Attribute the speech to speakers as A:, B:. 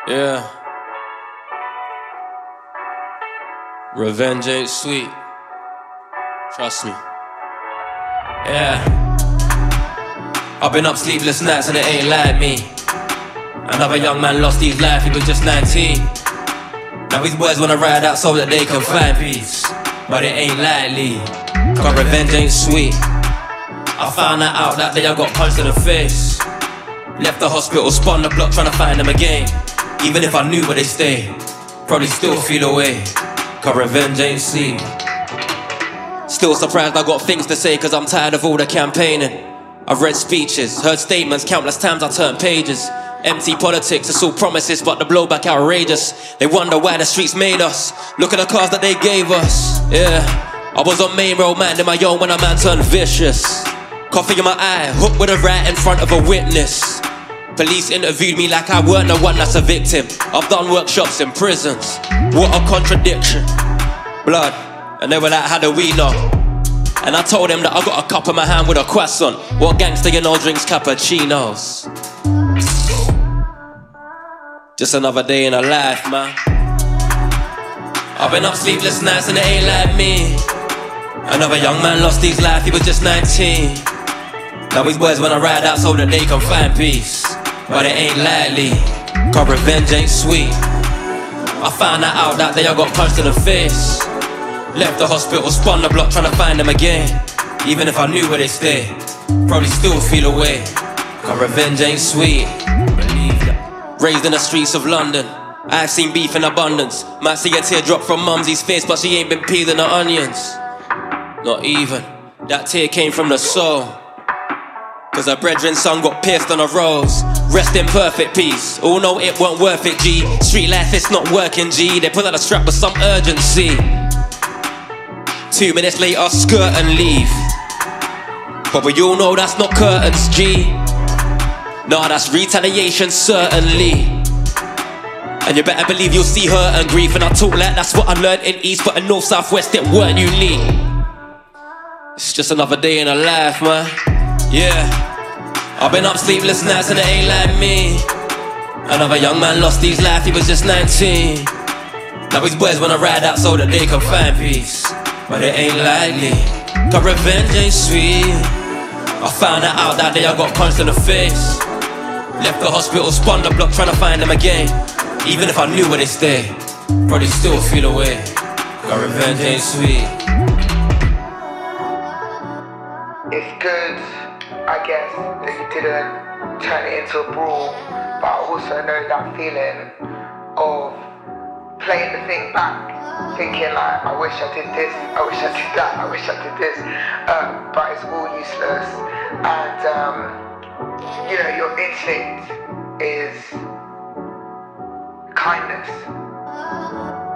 A: Yeah. Revenge ain't sweet. Trust me. Yeah. I've been up sleepless nights and it ain't like me. Another young man lost his life, he was just 19. Now his boys wanna ride out so that they can find peace, but it ain't likely, cause revenge ain't sweet. I found that out that day I got punched in the face. Left the hospital, spun the block trying to find them again. Even if I knew where they stay, probably still feel away, cause revenge ain't sweet. Still surprised I got things to say, cause I'm tired of all the campaigning. I've read speeches, heard statements, countless times I turned pages. Empty politics, it's all promises, but the blowback outrageous. They wonder why the streets made us. Look at the cars that they gave us. Yeah, I was on Main Road minding my own when a man turned vicious. Coffee in my eye, hooked with a rat in front of a witness. Police interviewed me like I weren't the one that's a victim. I've done workshops in prisons. What a contradiction. Blood, and they were like, how do we know? And I told them that I got a cup in my hand with a croissant. What gangster you know drinks cappuccinos? Just another day in a life, man. I've been up sleepless nights and it ain't like me. Another young man lost his life, he was just 19. Now his boys wanna ride out so that they can find peace, but it ain't likely, cause revenge ain't sweet. I found that out that day I got punched in the face. Left the hospital, spun the block trying to find them again. Even if I knew where they stay, probably still feel away, cause revenge ain't sweet. Believe that. Raised in the streets of London, I've seen beef in abundance. Might see a teardrop from mumsy's face, but she ain't been peeling the onions. Not even, that tear came from the soul, cause her brethren's son got pierced on a rose. Rest in perfect peace. Oh no, it weren't worth it, G. Street life, it's not working, G. They pull out a strap with some urgency. 2 minutes later, skirt and leave. But we all know that's not curtains, G. Nah, that's retaliation, certainly. And you better believe you'll see hurt and grief. And I talk like that's what I learned in East, but in North, South, West it weren't unique. It's just another day in a life, man. Yeah. I've been up sleepless nights and it ain't like me. Another young man lost his life, he was just 19. Now his boys wanna ride out so that they can find peace, but it ain't likely, cause revenge ain't sweet. I found that out that day I got punched in the face. Left the hospital, spun the block trying to find them again. Even if I knew where they stay, probably still feel away, cause revenge ain't sweet.
B: It's good, I guess, that you didn't turn it into a brawl, but I also know that feeling of playing the thing back, thinking like, I wish I did this, I wish I did that, I wish I did this, but it's all useless. And you know, your instinct is kindness.